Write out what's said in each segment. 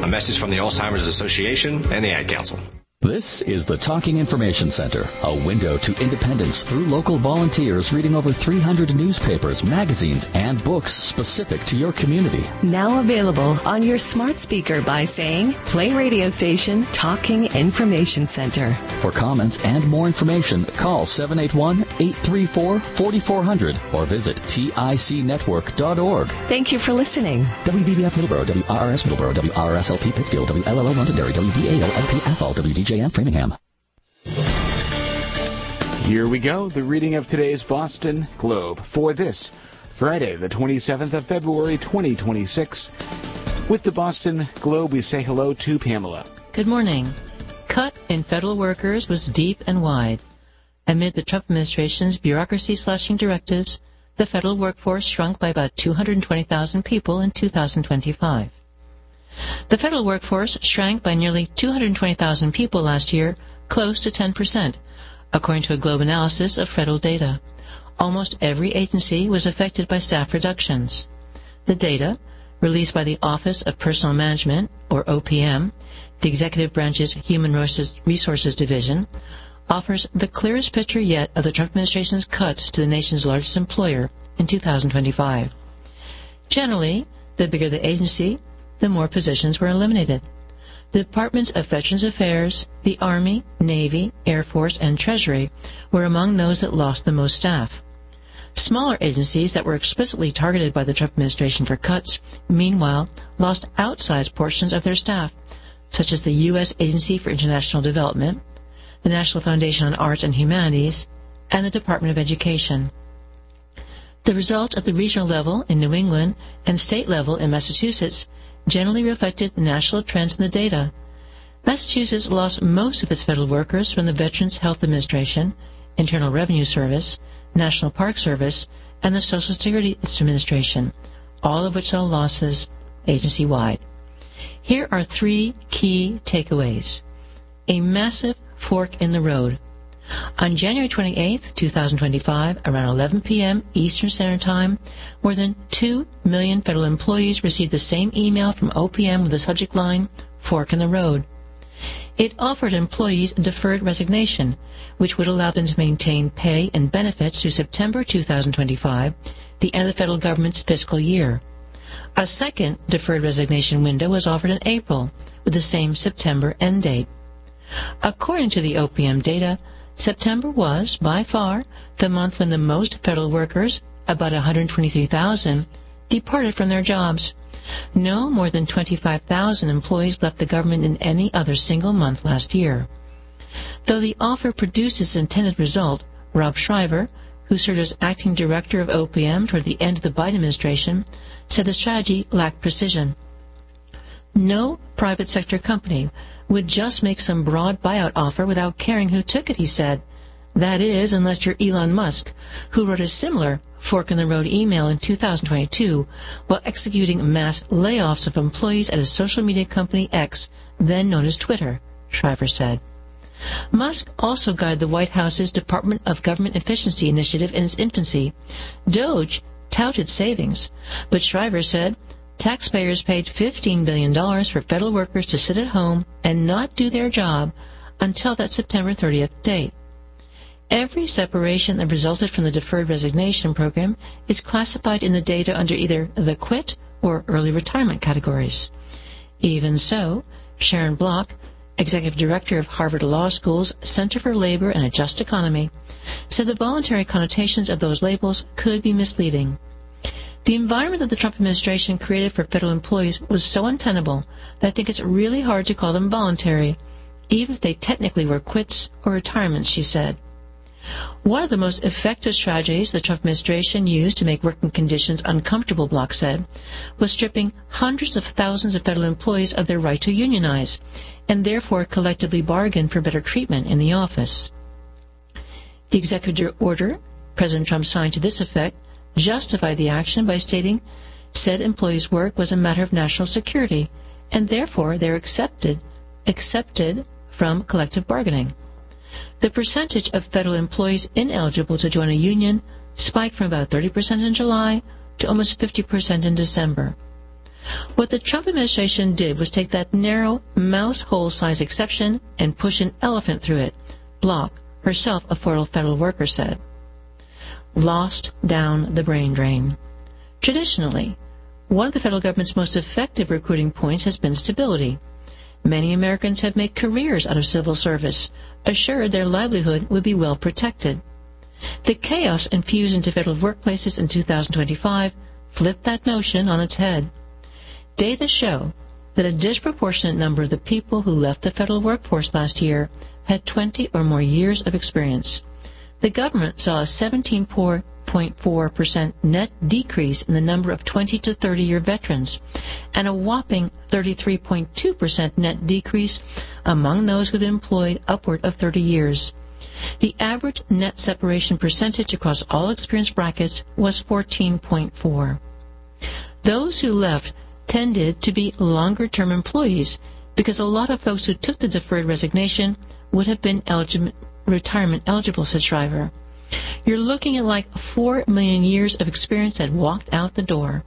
A message from the Alzheimer's Association and the Ad Council. This is the Talking Information Center, a window to independence through local volunteers reading over 300 newspapers, magazines, and books specific to your community. Now available on your smart speaker by saying, play radio station Talking Information Center. For comments and more information, call 781-834-4400 or visit ticnetwork.org. Thank you for listening. WBBF Middleborough, WRRS Middleborough, WRSLP Pittsfield, WLLO Londonderry, WVALLP Athol, WDJM Framingham. Here we go, the reading of today's Boston Globe for this Friday, the 27th of February, 2026. With the Boston Globe, we say hello to Pamela. Good morning. Cut in federal workers was deep and wide. Amid the Trump administration's bureaucracy-slashing directives, the federal workforce shrunk by about 220,000 people in 2025. The federal workforce shrank by nearly 220,000 people last year, close to 10%, according to a Globe analysis of federal data. Almost every agency was affected by staff reductions. The data, released by the Office of Personnel Management, or OPM, the executive branch's Human Resources Division, offers the clearest picture yet of the Trump administration's cuts to the nation's largest employer in 2025. Generally, the bigger the agency, the more positions were eliminated. The Departments of Veterans Affairs, the Army, Navy, Air Force, and Treasury were among those that lost the most staff. Smaller agencies that were explicitly targeted by the Trump administration for cuts, meanwhile, lost outsized portions of their staff, such as the U.S. Agency for International Development, the National Foundation on Arts and Humanities, and the Department of Education. The results at the regional level in New England and state level in Massachusetts generally reflected the national trends in the data. Massachusetts lost most of its federal workers from the Veterans Health Administration, Internal Revenue Service, National Park Service, and the Social Security Administration, all of which saw losses agency-wide. Here are three key takeaways. A massive fork in the road. On January 28, 2025, around 11 p.m. Eastern Standard Time, more than 2 million federal employees received the same email from OPM with the subject line, Fork in the Road. It offered employees deferred resignation, which would allow them to maintain pay and benefits through September 2025, the end of the federal government's fiscal year. A second deferred resignation window was offered in April, with the same September end date. According to the OPM data, September was, by far, the month when the most federal workers, about 123,000, departed from their jobs. No more than 25,000 employees left the government in any other single month last year. Though the offer produced its intended result, Rob Shriver, who served as acting director of OPM toward the end of the Biden administration, said the strategy lacked precision. No private sector company would just make some broad buyout offer without caring who took it, he said. That is, unless you're Elon Musk, who wrote a similar fork-in-the-road email in 2022 while executing mass layoffs of employees at his social media company X, then known as Twitter, Shriver said. Musk also guided the White House's Department of Government Efficiency initiative in its infancy. DOGE touted savings, but Shriver said taxpayers paid $15 billion for federal workers to sit at home and not do their job until that September 30th date. Every separation that resulted from the deferred resignation program is classified in the data under either the quit or early retirement categories. Even so, Sharon Block, executive director of Harvard Law School's Center for Labor and a Just Economy, said the voluntary connotations of those labels could be misleading. The environment that the Trump administration created for federal employees was so untenable that I think it's really hard to call them voluntary, even if they technically were quits or retirements, she said. One of the most effective strategies the Trump administration used to make working conditions uncomfortable, Block said, was stripping hundreds of thousands of federal employees of their right to unionize, and therefore collectively bargain for better treatment in the office. The executive order President Trump signed to this effect justified the action by stating said employees' work was a matter of national security, and therefore they're accepted from collective bargaining. The percentage of federal employees ineligible to join a union spiked from about 30% in July to almost 50% in December. What the Trump administration did was take that narrow, mouse-hole-size exception and push an elephant through it, Block, herself a former federal worker, said. Lost down the brain drain. Traditionally, one of the federal government's most effective recruiting points has been stability. Many Americans have made careers out of civil service, assured their livelihood would be well protected. The chaos infused into federal workplaces in 2025 flipped that notion on its head. Data show that a disproportionate number of the people who left the federal workforce last year had 20 or more years of experience. The government saw a 17.4% net decrease in the number of 20 to 30-year veterans and a whopping 33.2% net decrease among those who had been employed upward of 30 years. The average net separation percentage across all experience brackets was 14.4. Those who left tended to be longer-term employees because a lot of folks who took the deferred resignation would have been retirement eligible, said Shriver. You're looking at like 4 million years of experience that walked out the door.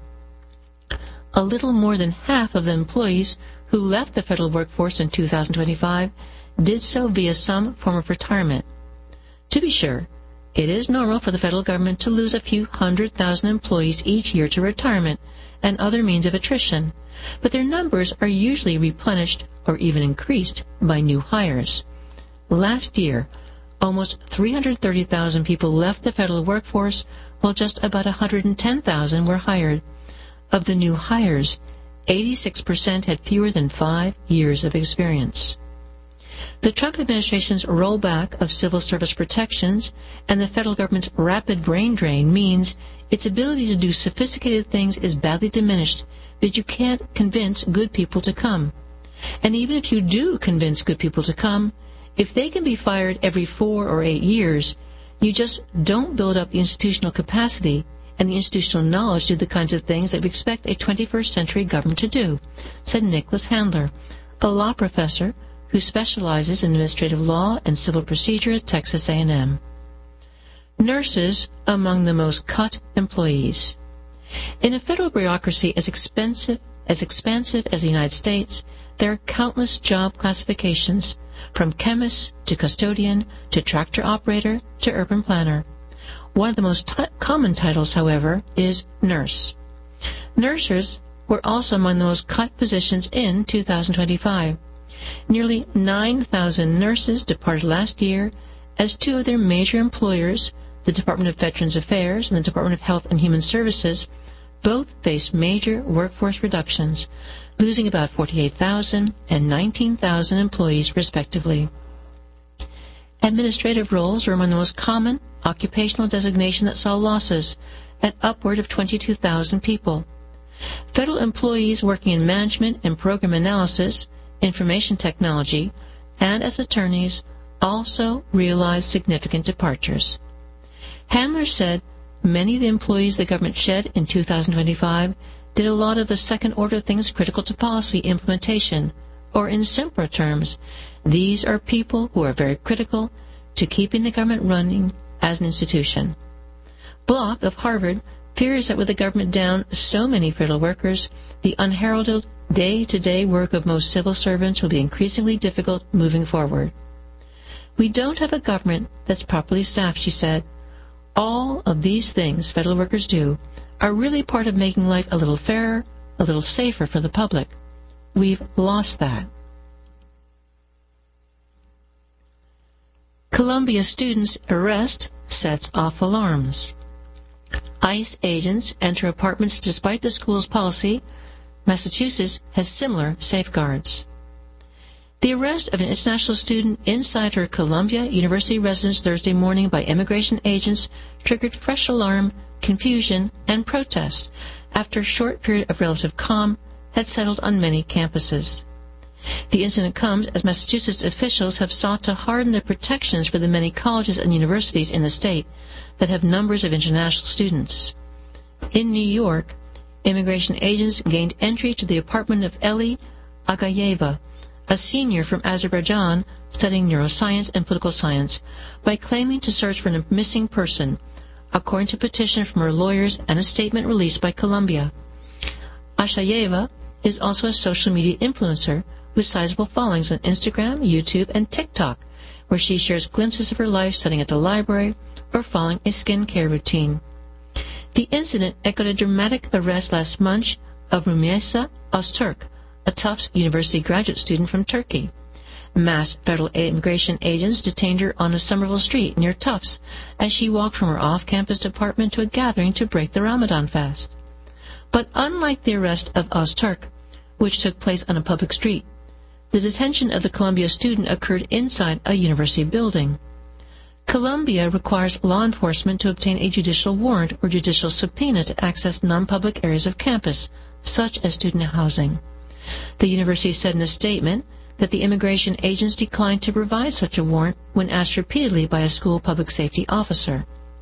A little more than half of the employees who left the federal workforce in 2025 did so via some form of retirement. To be sure, it is normal for the federal government to lose a few 100,000 employees each year to retirement and other means of attrition, but their numbers are usually replenished or even increased by new hires. Last year, almost 330,000 people left the federal workforce, while just about 110,000 were hired. Of the new hires, 86% had fewer than 5 years of experience. The Trump administration's rollback of civil service protections and the federal government's rapid brain drain means its ability to do sophisticated things is badly diminished because you can't convince good people to come. And even if you do convince good people to come, if they can be fired every 4 or 8 years, you just don't build up the institutional capacity and the institutional knowledge to do the kinds of things that we expect a 21st century government to do, said Nicholas Handler, a law professor who specializes in administrative law and civil procedure at Texas A&M. Nurses among the most cut employees. In a federal bureaucracy as expansive as the United States, there are countless job classifications, from chemist to custodian to tractor operator to urban planner. One of the most common titles, however, is nurse. Nurses were also among the most cut positions in 2025. Nearly 9,000 nurses departed last year as two of their major employers, the Department of Veterans Affairs and the Department of Health and Human Services, both faced major workforce reductions, losing about 48,000 and 19,000 employees respectively. Administrative roles are among the most common occupational designation that saw losses, at upward of 22,000 people. Federal employees working in management and program analysis, information technology, and as attorneys also realized significant departures. Handler said many of the employees the government shed in 2025 did a lot of the second-order things critical to policy implementation, or in simpler terms, these are people who are very critical to keeping the government running as an institution. Block of Harvard fears that with the government down so many federal workers, the unheralded day-to-day work of most civil servants will be increasingly difficult moving forward. We don't have a government that's properly staffed, she said. All of these things federal workers do are really part of making life a little fairer, a little safer for the public. We've lost that. Columbia students' arrest sets off alarms. ICE agents enter apartments despite the school's policy. Massachusetts has similar safeguards. The arrest of an international student inside her Columbia University residence Thursday morning by immigration agents triggered fresh alarm, confusion, and protest after a short period of relative calm had settled on many campuses. The incident comes as Massachusetts officials have sought to harden the protections for the many colleges and universities in the state that have numbers of international students. In New York, immigration agents gained entry to the apartment of Eli Agayeva, a senior from Azerbaijan studying neuroscience and political science, by claiming to search for a missing person, according to a petition from her lawyers and a statement released by Columbia. Ashayeva is also a social media influencer with sizable followings on Instagram, YouTube, and TikTok, where she shares glimpses of her life studying at the library or following a skincare routine. The incident echoed a dramatic arrest last month of Rümeysa Öztürk, a Tufts University graduate student from Turkey. Masked federal immigration agents detained her on a Somerville street near Tufts as she walked from her off-campus apartment to a gathering to break the Ramadan fast. But unlike the arrest of Öztürk, which took place on a public street, the detention of the Columbia student occurred inside a university building. Columbia requires law enforcement to obtain a judicial warrant or judicial subpoena to access non-public areas of campus, such as student housing. The university said in a statement that the immigration agents declined to provide such a warrant when asked repeatedly by a school public safety officer.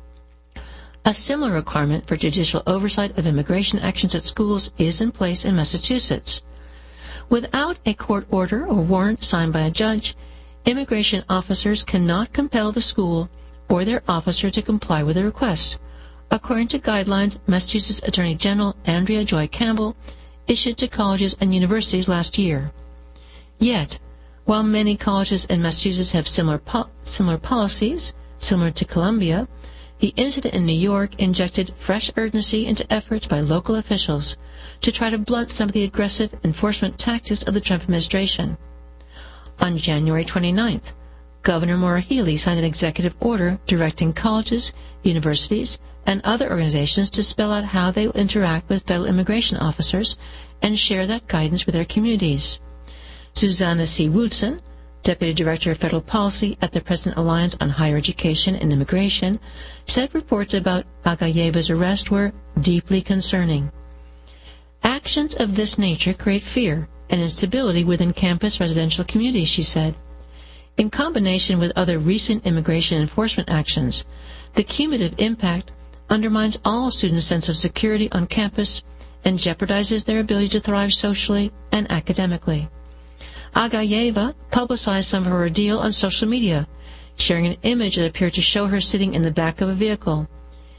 A similar requirement for judicial oversight of immigration actions at schools is in place in Massachusetts. Without a court order or warrant signed by a judge, immigration officers cannot compel the school or their officer to comply with a request, according to guidelines Massachusetts Attorney General Andrea Joy Campbell issued to colleges and universities last year. Yet, while many colleges in Massachusetts have similar policies, similar to Columbia, the incident in New York injected fresh urgency into efforts by local officials to try to blunt some of the aggressive enforcement tactics of the Trump administration. On January 29th, Governor Maura Healey signed an executive order directing colleges, universities, and other organizations to spell out how they will interact with federal immigration officers and share that guidance with their communities. Susanna C. Woodson, Deputy Director of Federal Policy at the President Alliance on Higher Education and Immigration, said reports about Agayeva's arrest were deeply concerning. Actions of this nature create fear and instability within campus residential communities, she said. In combination with other recent immigration enforcement actions, the cumulative impact undermines all students' sense of security on campus and jeopardizes their ability to thrive socially and academically. Agayeva publicized some of her ordeal on social media, sharing an image that appeared to show her sitting in the back of a vehicle.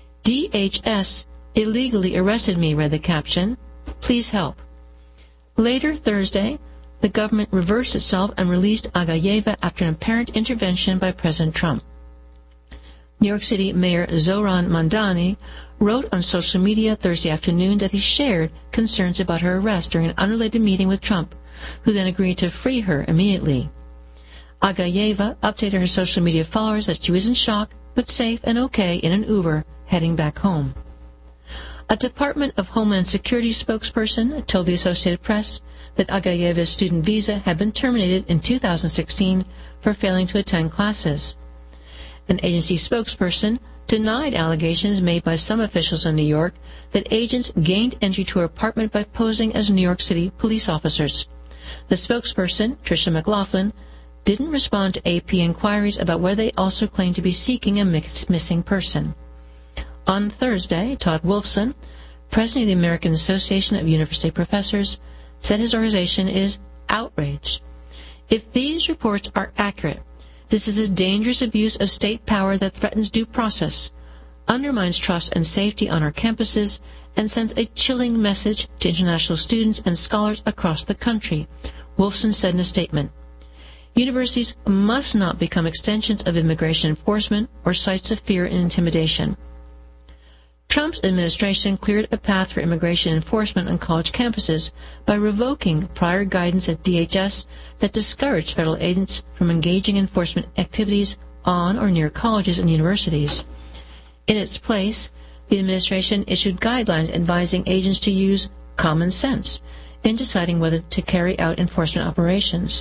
DHS illegally arrested me, read the caption. Please help. Later Thursday, the government reversed itself and released Agayeva after an apparent intervention by President Trump. New York City Mayor Zohran Mamdani wrote on social media Thursday afternoon that he shared concerns about her arrest during an unrelated meeting with Trump, who then agreed to free her immediately. Agayeva updated her social media followers that she was in shock, but safe and okay in an Uber heading back home. A Department of Homeland Security spokesperson told the Associated Press that Agayeva's student visa had been terminated in 2016 for failing to attend classes. An agency spokesperson denied allegations made by some officials in New York that agents gained entry to her apartment by posing as New York City police officers. The spokesperson, Tricia McLaughlin, didn't respond to AP inquiries about whether they also claimed to be seeking a missing person. On Thursday, Todd Wolfson, president of the American Association of University Professors, said his organization is outraged. If these reports are accurate, this is a dangerous abuse of state power that threatens due process, undermines trust and safety on our campuses, and sends a chilling message to international students and scholars across the country, Wolfson said in a statement. Universities must not become extensions of immigration enforcement or sites of fear and intimidation. Trump's administration cleared a path for immigration enforcement on college campuses by revoking prior guidance at DHS that discouraged federal agents from engaging in enforcement activities on or near colleges and universities. In its place, the administration issued guidelines advising agents to use common sense in deciding whether to carry out enforcement operations.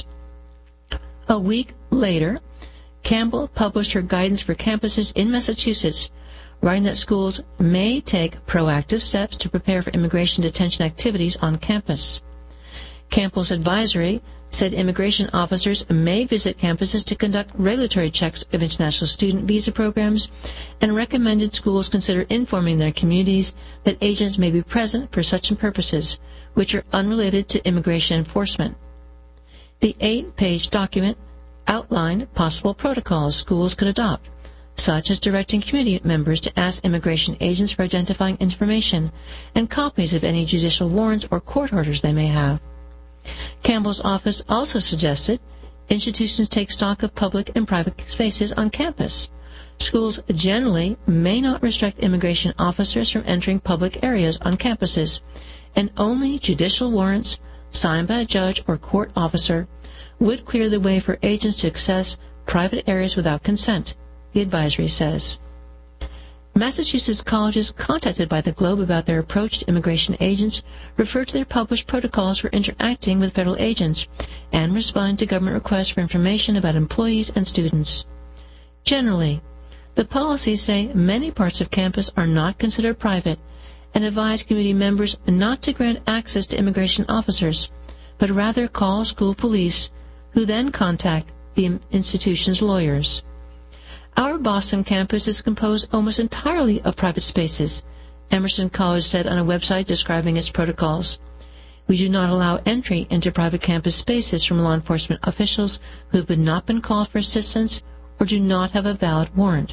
A week later, Campbell published her guidance for campuses in Massachusetts, writing that schools may take proactive steps to prepare for immigration detention activities on campus. Campbell's advisory said immigration officers may visit campuses to conduct regulatory checks of international student visa programs and recommended schools consider informing their communities that agents may be present for such purposes, which are unrelated to immigration enforcement. The 8-page document outlined possible protocols schools could adopt, such as directing committee members to ask immigration agents for identifying information and copies of any judicial warrants or court orders they may have. Campbell's office also suggested institutions take stock of public and private spaces on campus. Schools generally may not restrict immigration officers from entering public areas on campuses, and only judicial warrants signed by a judge or court officer would clear the way for agents to access private areas without consent, the advisory says. Massachusetts colleges contacted by the Globe about their approach to immigration agents refer to their published protocols for interacting with federal agents and responding to government requests for information about employees and students. Generally, the policies say many parts of campus are not considered private and advise community members not to grant access to immigration officers, but rather call school police, who then contact the institution's lawyers. Our Boston campus is composed almost entirely of private spaces, Emerson College said on a website describing its protocols. We do not allow entry into private campus spaces from law enforcement officials who have not been called for assistance or do not have a valid warrant.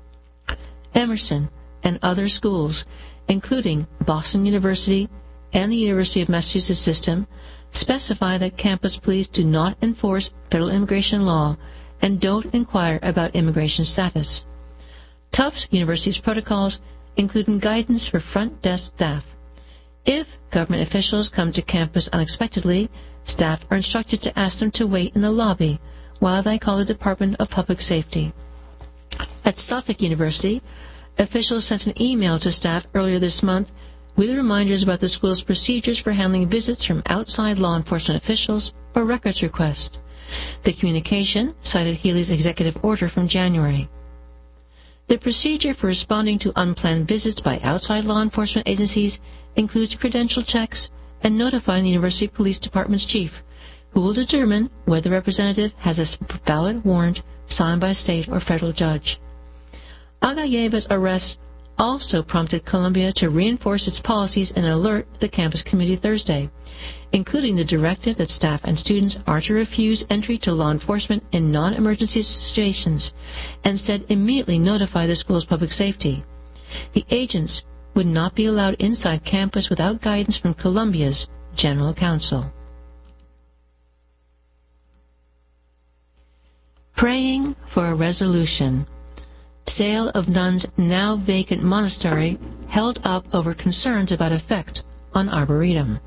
Emerson and other schools, including Boston University and the University of Massachusetts system, specify that campus police do not enforce federal immigration law and don't inquire about immigration status. Tufts University's protocols include guidance for front desk staff. If government officials come to campus unexpectedly, staff are instructed to ask them to wait in the lobby while they call the Department of Public Safety. At Suffolk University, officials sent an email to staff earlier this month with reminders about the school's procedures for handling visits from outside law enforcement officials or records requests. The communication cited Healy's executive order from January. The procedure for responding to unplanned visits by outside law enforcement agencies includes credential checks and notifying the University Police Department's chief, who will determine whether the representative has a valid warrant signed by a state or federal judge. Agayeva's arrest also prompted Columbia to reinforce its policies and alert the campus committee Thursday, including the directive that staff and students are to refuse entry to law enforcement in non-emergency situations, and said immediately notify the school's public safety. The agents would not be allowed inside campus without guidance from Columbia's general counsel. Praying for a resolution. Sale of nuns' now vacant monastery held up over concerns about effect on Arboretum.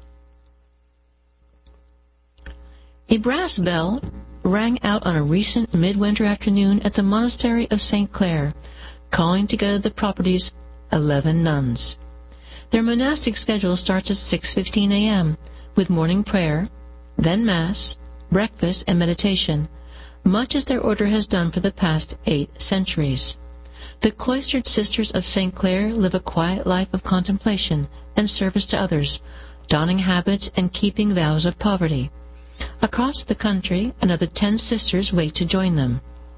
A brass bell rang out on a recent midwinter afternoon at the monastery of St. Clair, calling together the property's 11 nuns. Their monastic schedule starts at 6:15 a.m., with morning prayer, then Mass, breakfast, and meditation, much as their order has done for the past 8 centuries. The cloistered sisters of St. Clair live a quiet life of contemplation and service to others, donning habits and keeping vows of poverty. Across the country, another 10 sisters wait to join them.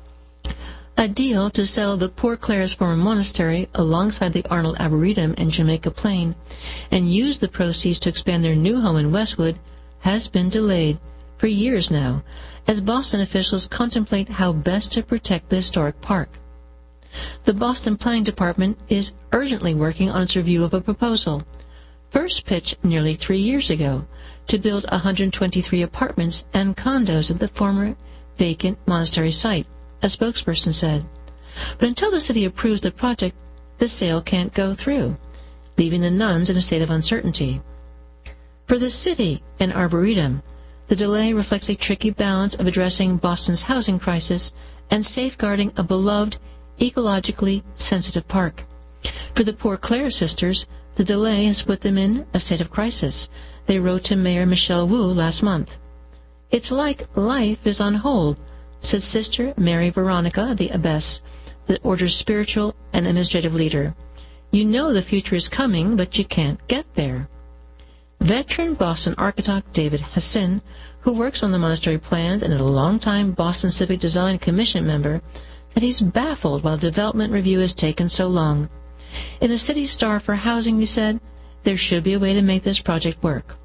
A deal to sell the Poor Clare's former monastery alongside the Arnold Arboretum in Jamaica Plain and use the proceeds to expand their new home in Westwood has been delayed for years now, as Boston officials contemplate how best to protect the historic park. The Boston Planning Department is urgently working on its review of a proposal, first pitched nearly 3 years ago, to build 123 apartments and condos at the former vacant monastery site, a spokesperson said. But until the city approves the project, the sale can't go through, leaving the nuns in a state of uncertainty. For the city and Arboretum, the delay reflects a tricky balance of addressing Boston's housing crisis and safeguarding a beloved, ecologically sensitive park. For the Poor Clare sisters, the delay has put them in a state of crisis, they wrote to Mayor Michelle Wu last month. It's like life is on hold, said Sister Mary Veronica, the abbess, the order's spiritual and administrative leader. You know the future is coming, but you can't get there. Veteran Boston architect David Hassin, who works on the monastery plans and is a longtime Boston Civic Design Commission member, said he's baffled while development review has taken so long. In a City Star for Housing, he said, there should be a way to make this project work.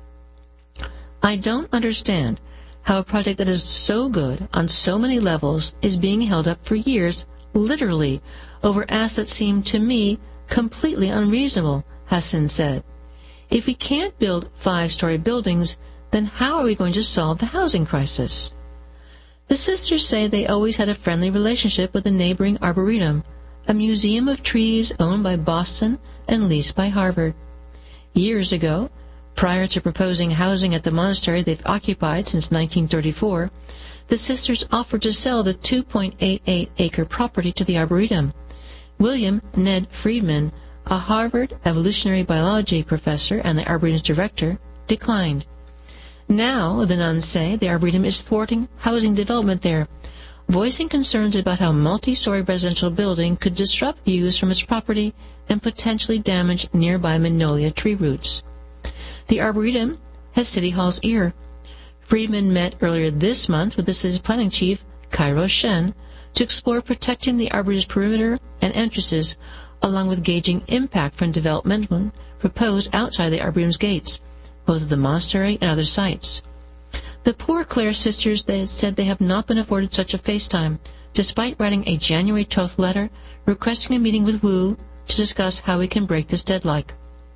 I don't understand how a project that is so good on so many levels is being held up for years literally, over asks that seem to me completely unreasonable, Hassan said. If we can't build 5-story buildings, then how are we going to solve the housing crisis? The sisters say they always had a friendly relationship with the neighboring Arboretum, a museum of trees owned by Boston and leased by Harvard. Years ago, prior to proposing housing at the monastery they've occupied since 1934, the sisters offered to sell the 2.88-acre property to the Arboretum. William Ned Friedman, a Harvard evolutionary biology professor and the Arboretum's director, declined. Now, the nuns say, the Arboretum is thwarting housing development there, voicing concerns about how multi-story residential building could disrupt views from its property and potentially damage nearby magnolia tree roots. The Arboretum has City Hall's ear. Friedman met earlier this month with the city's planning chief, Cairo Shen, to explore protecting the Arboretum's perimeter and entrances, along with gauging impact from development proposed outside the Arboretum's gates, both of the monastery and other sites. The Poor Clare sisters said they have not been afforded such a FaceTime, despite writing a January 12th letter requesting a meeting with Wu to discuss how we can break this deadlock.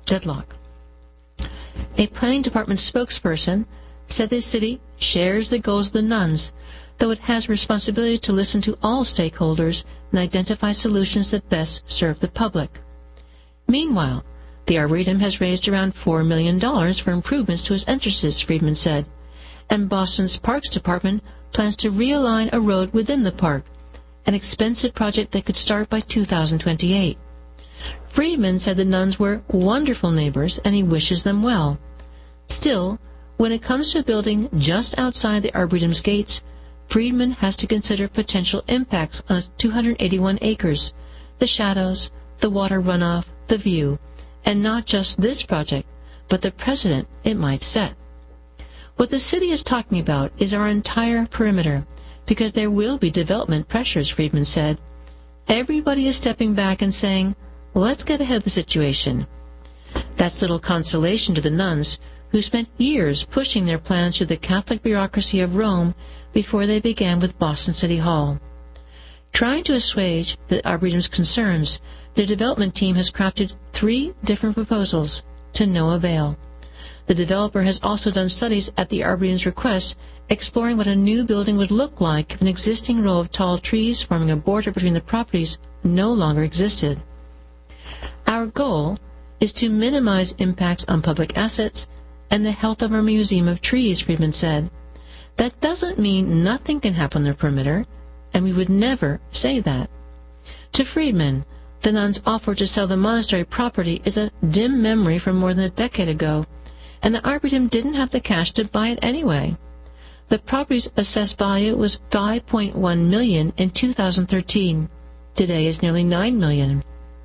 A planning department spokesperson said the city shares the goals of the nuns, though it has a responsibility to listen to all stakeholders and identify solutions that best serve the public. Meanwhile, the Arboretum has raised around $4 million for improvements to its entrances, Friedman said, and Boston's Parks Department plans to realign a road within the park, an expensive project that could start by 2028. Friedman said the nuns were wonderful neighbors and he wishes them well. Still, when it comes to a building just outside the Arboretum's gates, Friedman has to consider potential impacts on its 281 acres, the shadows, the water runoff, the view, and not just this project, but the precedent it might set. What the city is talking about is our entire perimeter, because there will be development pressures, Friedman said. Everybody is stepping back and saying, let's get ahead of the situation. That's little consolation to the nuns, who spent years pushing their plans through the Catholic bureaucracy of Rome before they began with Boston City Hall. Trying to assuage the Arboretum's concerns, the development team has crafted 3 different proposals, to no avail. The developer has also done studies at the Arboretum's request, exploring what a new building would look like if an existing row of tall trees forming a border between the properties no longer existed. Our goal is to minimize impacts on public assets and the health of our museum of trees, Friedman said. That doesn't mean nothing can happen on the perimeter, and we would never say that. To Friedman, the nuns' offer to sell the monastery property is a dim memory from more than a decade ago, and the Arboretum didn't have the cash to buy it anyway. The property's assessed value was $5.1 million in 2013. Today is nearly $9 million.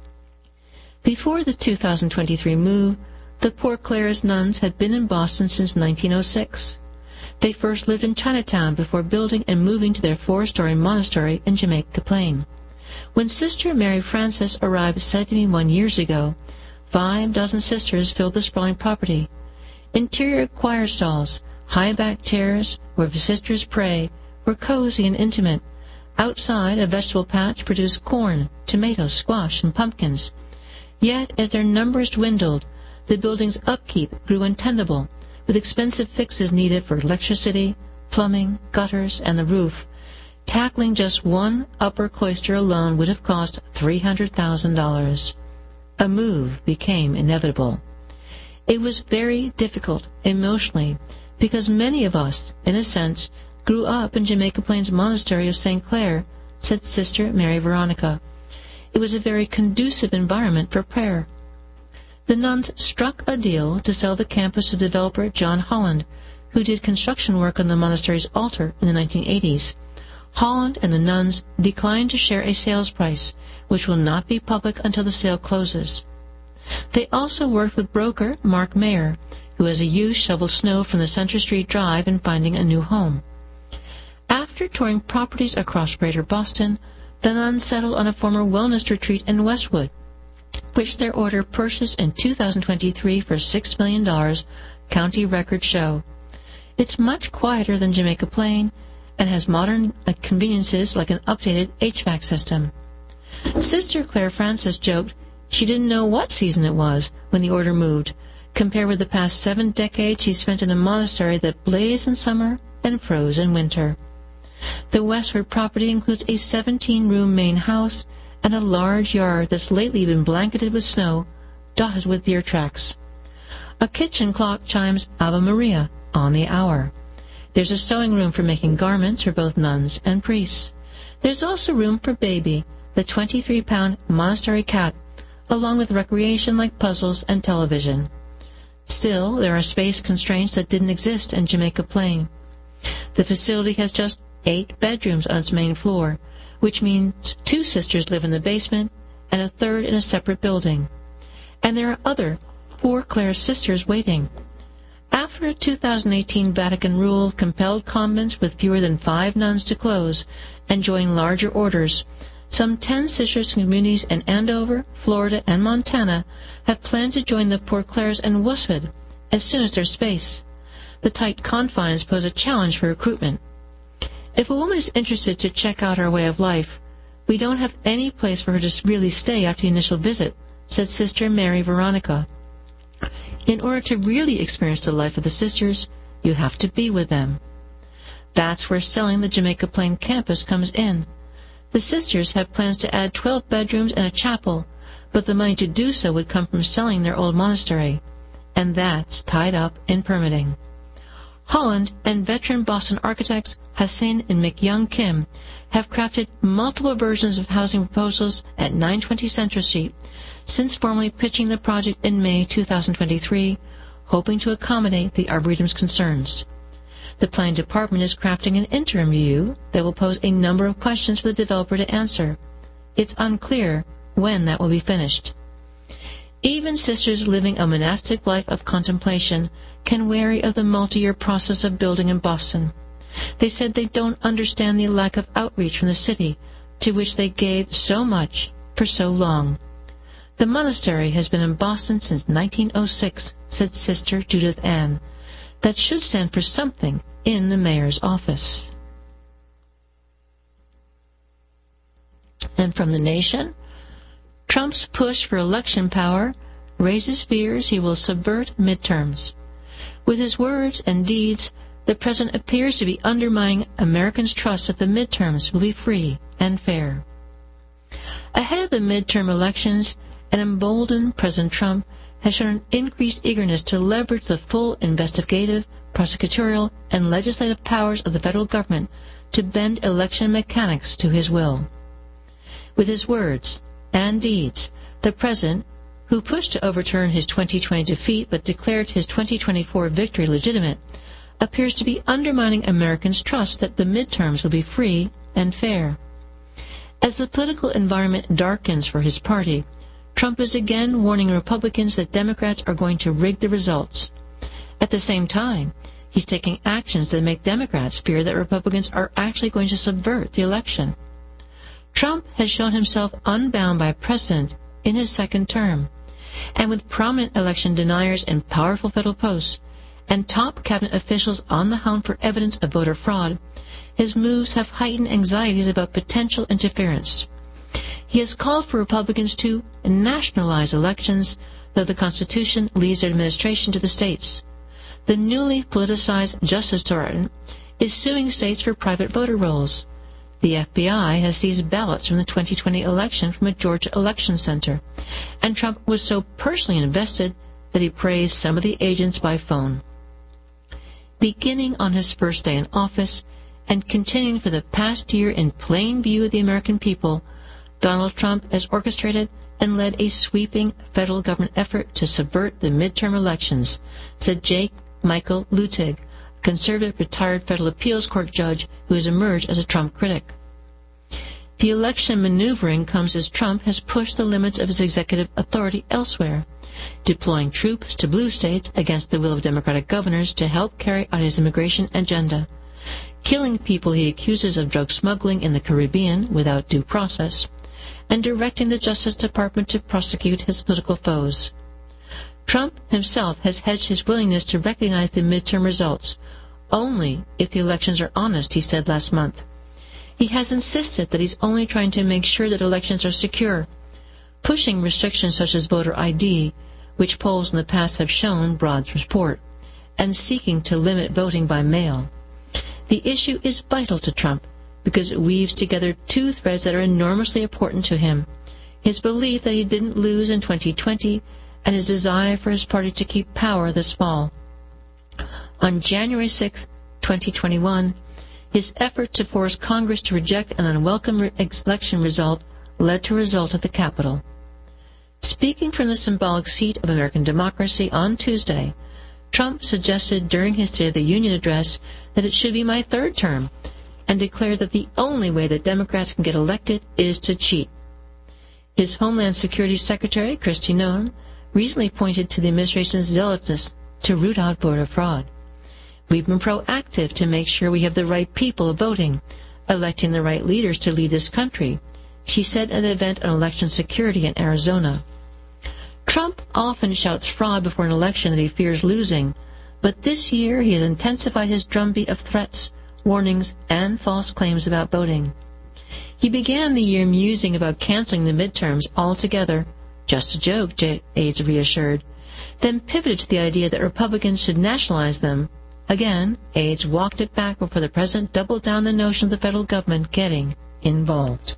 Before the 2023 move, the Poor Clare's nuns had been in Boston since 1906. They first lived in Chinatown before building and moving to their 4-story monastery in Jamaica Plain. When Sister Mary Frances arrived 71 years ago, 6 sisters filled the sprawling property. Interior choir stalls, high-backed chairs where the sisters pray, were cozy and intimate. Outside, a vegetable patch produced corn, tomatoes, squash, and pumpkins. Yet, as their numbers dwindled, the building's upkeep grew untenable, with expensive fixes needed for electricity, plumbing, gutters, and the roof. Tackling just one upper cloister alone would have cost $300,000. A move became inevitable. It was very difficult emotionally because many of us, in a sense, grew up in Jamaica Plain's Monastery of St. Clair, said Sister Mary Veronica. It was a very conducive environment for prayer. The nuns struck a deal to sell the campus to developer John Holland, who did construction work on the monastery's altar in the 1980s. Holland and the nuns declined to share a sales price, which will not be public until the sale closes. They also worked with broker Mark Mayer, who as a youth shoveled snow from the Center Street Drive in finding a new home. After touring properties across Greater Boston, the nuns settled on a former wellness retreat in Westwood, which their order purchased in 2023 for $6 million, county records show. It's much quieter than Jamaica Plain, and has modern conveniences like an updated HVAC system. Sister Claire Francis joked she didn't know what season it was when the order moved, compared with the past 7 decades she spent in a monastery that blazed in summer and froze in winter. The Westward property includes a 17-room main house and a large yard that's lately been blanketed with snow, dotted with deer tracks. A kitchen clock chimes Ave Maria on the hour. There's a sewing room for making garments for both nuns and priests. There's also room for Baby, the 23-pound monastery cat, along with recreation like puzzles and television. Still, there are space constraints that didn't exist in Jamaica Plain. The facility has just 8 bedrooms on its main floor, which means 2 sisters live in the basement and a third in a separate building. And there are other Poor Clare sisters waiting. After a 2018 Vatican rule compelled convents with fewer than 5 nuns to close and join larger orders, some 10 sisters communities in Andover, Florida, and Montana have planned to join the Poor Clares in Westwood as soon as there's space. The tight confines pose a challenge for recruitment. If a woman is interested to check out our way of life, we don't have any place for her to really stay after the initial visit, said Sister Mary Veronica. In order to really experience the life of the sisters, you have to be with them. That's where selling the Jamaica Plain campus comes in. The sisters have plans to add 12 bedrooms and a chapel, but the money to do so would come from selling their old monastery, and that's tied up in permitting. Holland and veteran Boston architects Hassan and McYoung Kim have crafted multiple versions of housing proposals at 920 Central Street since formally pitching the project in May 2023, hoping to accommodate the Arboretum's concerns. The planning department is crafting an interim review that will pose a number of questions for the developer to answer. It's unclear when that will be finished. Even sisters living a monastic life of contemplation can weary of the multi-year process of building in Boston. They said they don't understand the lack of outreach from the city, to which they gave so much for so long. The monastery has been in Boston since 1906, said Sister Judith Ann. That should stand for something in the mayor's office. And from the Nation, Trump's push for election power raises fears he will subvert midterms. With his words and deeds, the president appears to be undermining Americans' trust that the midterms will be free and fair. Ahead of the midterm elections, an emboldened President Trump has shown an increased eagerness to leverage the full investigative, prosecutorial, and legislative powers of the federal government to bend election mechanics to his will. With his words and deeds, the president, who pushed to overturn his 2020 defeat but declared his 2024 victory legitimate, appears to be undermining Americans' trust that the midterms will be free and fair. As the political environment darkens for his party, Trump is again warning Republicans that Democrats are going to rig the results. At the same time, he's taking actions that make Democrats fear that Republicans are actually going to subvert the election. Trump has shown himself unbound by precedent in his second term, and with prominent election deniers in powerful federal posts and top cabinet officials on the hunt for evidence of voter fraud, his moves have heightened anxieties about potential interference. He has called for Republicans to nationalize elections, though the Constitution leaves their administration to the states. The newly politicized Justice Department is suing states for private voter rolls. The FBI has seized ballots from the 2020 election from a Georgia election center, and Trump was so personally invested that he praised some of the agents by phone. Beginning on his first day in office and continuing for the past year in plain view of the American people, Donald Trump has orchestrated and led a sweeping federal government effort to subvert the midterm elections, said Jake Michael Lutig, a conservative retired federal appeals court judge who has emerged as a Trump critic. The election maneuvering comes as Trump has pushed the limits of his executive authority elsewhere, deploying troops to blue states against the will of Democratic governors to help carry out his immigration agenda, killing people he accuses of drug smuggling in the Caribbean without due process, and directing the Justice Department to prosecute his political foes. Trump himself has hedged his willingness to recognize the midterm results, only if the elections are honest, he said last month. He has insisted that he's only trying to make sure that elections are secure, pushing restrictions such as voter ID, which polls in the past have shown broad support, and seeking to limit voting by mail. The issue is vital to Trump because it weaves together two threads that are enormously important to him: his belief that he didn't lose in 2020 and his desire for his party to keep power this fall. On January 6, 2021, his effort to force Congress to reject an unwelcome election result led to a result at the Capitol. Speaking from the symbolic seat of American democracy on Tuesday, Trump suggested during his State of the Union address that it should be my third term, and declared that the only way that Democrats can get elected is to cheat. His Homeland Security Secretary, Kristi Noem, recently pointed to the administration's zealousness to root out voter fraud. We've been proactive to make sure we have the right people voting, electing the right leaders to lead this country, she said at an event on election security in Arizona. Trump often shouts fraud before an election that he fears losing, but this year he has intensified his drumbeat of threats, warnings, and false claims about voting. He began the year musing about canceling the midterms altogether, just a joke, aides reassured, then pivoted to the idea that Republicans should nationalize them. Again, aides walked it back before the president doubled down the notion of the federal government getting involved.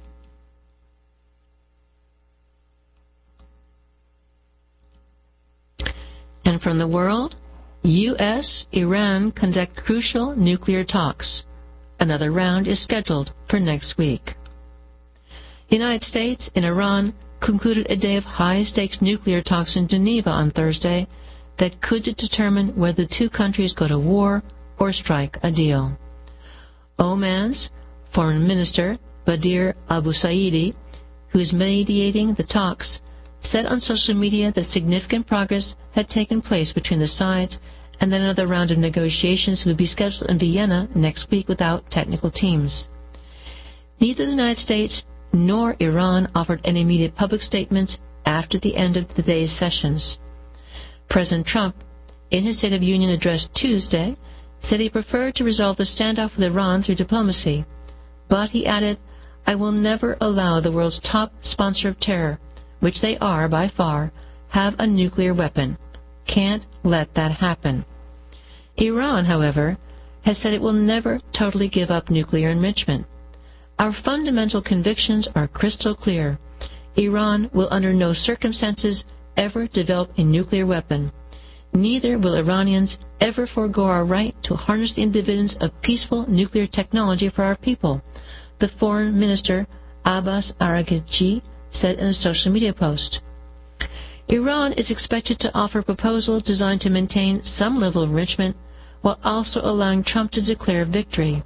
And from the world, U.S., Iran conduct crucial nuclear talks. Another round is scheduled for next week. The United States and Iran concluded a day of high-stakes nuclear talks in Geneva on Thursday that could determine whether the two countries go to war or strike a deal. Oman's Foreign Minister, Badir Al-Busaidi, who is mediating the talks, said on social media that significant progress had taken place between the sides and that another round of negotiations would be scheduled in Vienna next week without technical teams. Neither the United States nor Iran offered any immediate public statements after the end of the day's sessions. President Trump, in his State of the Union address Tuesday, said he preferred to resolve the standoff with Iran through diplomacy. But he added, "I will never allow the world's top sponsor of terror, which they are by far, have a nuclear weapon. Can't let that happen." Iran, however, has said it will never totally give up nuclear enrichment. Our fundamental convictions are crystal clear. Iran will under no circumstances ever develop a nuclear weapon. Neither will Iranians ever forego our right to harness the dividends of peaceful nuclear technology for our people, the Foreign Minister Abbas Araghchi said in a social media post. Iran is expected to offer a proposal designed to maintain some level of enrichment while also allowing Trump to declare victory.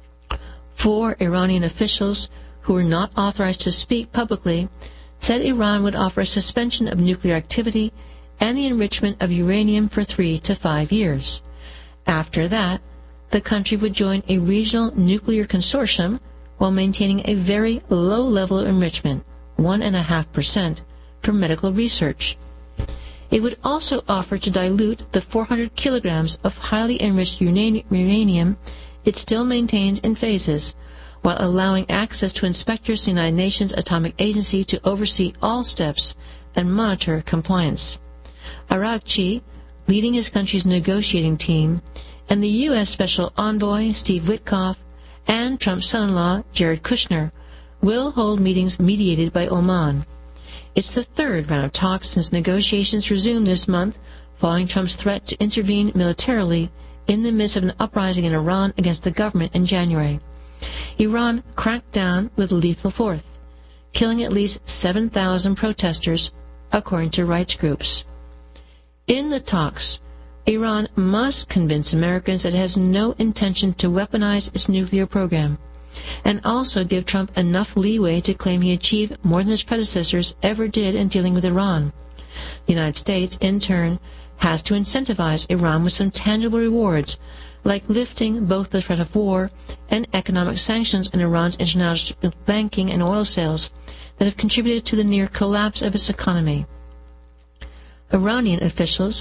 4 Iranian officials who were not authorized to speak publicly said Iran would offer a suspension of nuclear activity and the enrichment of uranium for 3 to 5 years. After that, the country would join a regional nuclear consortium while maintaining a very low level of enrichment, 1.5%, for medical research. It would also offer to dilute the 400 kilograms of highly enriched uranium it still maintains in phases, while allowing access to inspectors to the United Nations Atomic Agency to oversee all steps and monitor compliance. Araghchi, leading his country's negotiating team, and the U.S. Special Envoy Steve Witkoff and Trump's son-in-law Jared Kushner will hold meetings mediated by Oman. It's the third round of talks since negotiations resumed this month following Trump's threat to intervene militarily in the midst of an uprising in Iran against the government in January. Iran cracked down with lethal force, killing at least 7,000 protesters, according to rights groups. In the talks, Iran must convince Americans that it has no intention to weaponize its nuclear program, and also give Trump enough leeway to claim he achieved more than his predecessors ever did in dealing with Iran. The United States, in turn, has to incentivize Iran with some tangible rewards, like lifting both the threat of war and economic sanctions on Iran's international banking and oil sales that have contributed to the near collapse of its economy. Iranian officials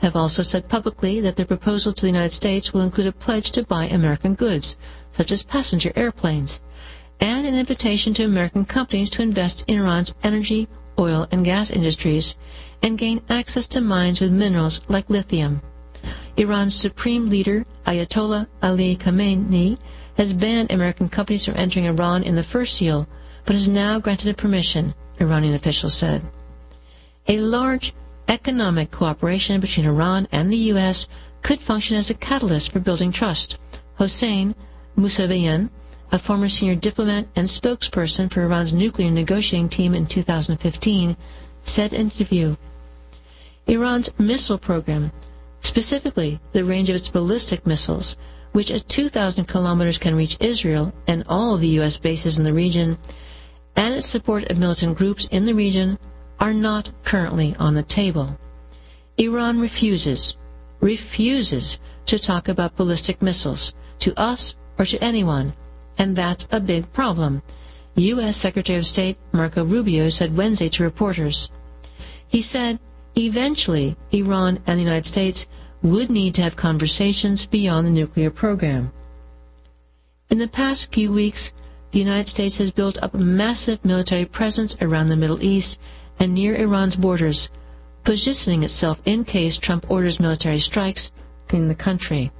have also said publicly that their proposal to the United States will include a pledge to buy American goods, such as passenger airplanes, and an invitation to American companies to invest in Iran's energy, oil, and gas industries and gain access to mines with minerals like lithium. Iran's supreme leader, Ayatollah Ali Khamenei, has banned American companies from entering Iran in the first deal, but has now granted a permission, Iranian officials said. A large economic cooperation between Iran and the U.S. could function as a catalyst for building trust. Hossein Mousavian, a former senior diplomat and spokesperson for Iran's nuclear negotiating team in 2015, said in an interview, Iran's missile program, specifically the range of its ballistic missiles, which at 2,000 kilometers can reach Israel and all of the U.S. bases in the region, and its support of militant groups in the region, are not currently on the table. Iran refuses to talk about ballistic missiles, to us or to anyone, and that's a big problem, U.S. Secretary of State Marco Rubio said Wednesday to reporters. He said, eventually, Iran and the United States would need to have conversations beyond the nuclear program. In the past few weeks, the United States has built up a massive military presence around the Middle East and near Iran's borders, positioning itself in case Trump orders military strikes in the country.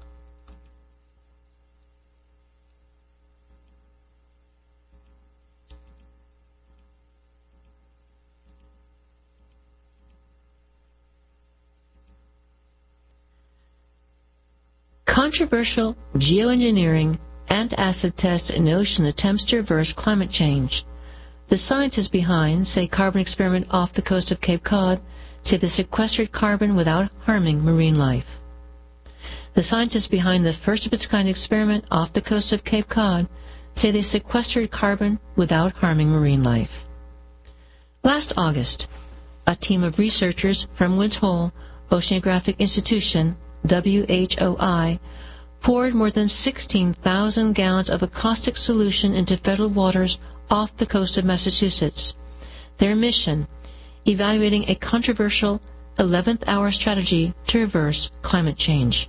Controversial geoengineering antacid test in ocean attempts to reverse climate change. The scientists behind, say, carbon experiment off the coast of Cape Cod, say they sequestered carbon without harming marine life. The scientists behind the first-of-its-kind experiment off the coast of Cape Cod say they sequestered carbon without harming marine life. Last August, a team of researchers from Woods Hole Oceanographic Institution, WHOI, poured more than 16,000 gallons of a caustic solution into federal waters off the coast of Massachusetts. Their mission, evaluating a controversial 11th hour strategy to reverse climate change.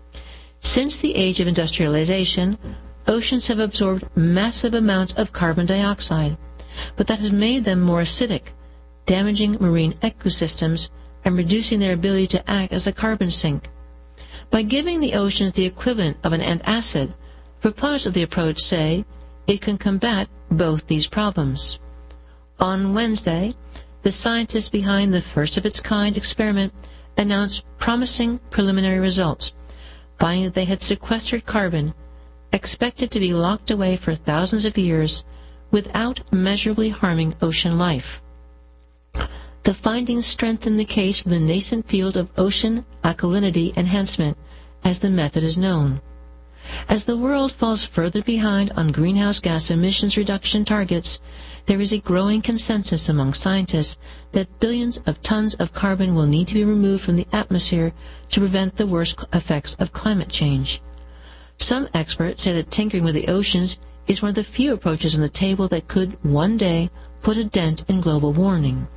Since the age of industrialization, oceans have absorbed massive amounts of carbon dioxide, but that has made them more acidic, damaging marine ecosystems and reducing their ability to act as a carbon sink. By giving the oceans the equivalent of an antacid, proponents of the approach say it can combat both these problems. On Wednesday, the scientists behind the first-of-its-kind experiment announced promising preliminary results, finding that they had sequestered carbon expected to be locked away for thousands of years without measurably harming ocean life. The findings strengthen the case for the nascent field of ocean alkalinity enhancement, as the method is known. As the world falls further behind on greenhouse gas emissions reduction targets, there is a growing consensus among scientists that billions of tons of carbon will need to be removed from the atmosphere to prevent the worst effects of climate change. Some experts say that tinkering with the oceans is one of the few approaches on the table that could one day put a dent in global warming.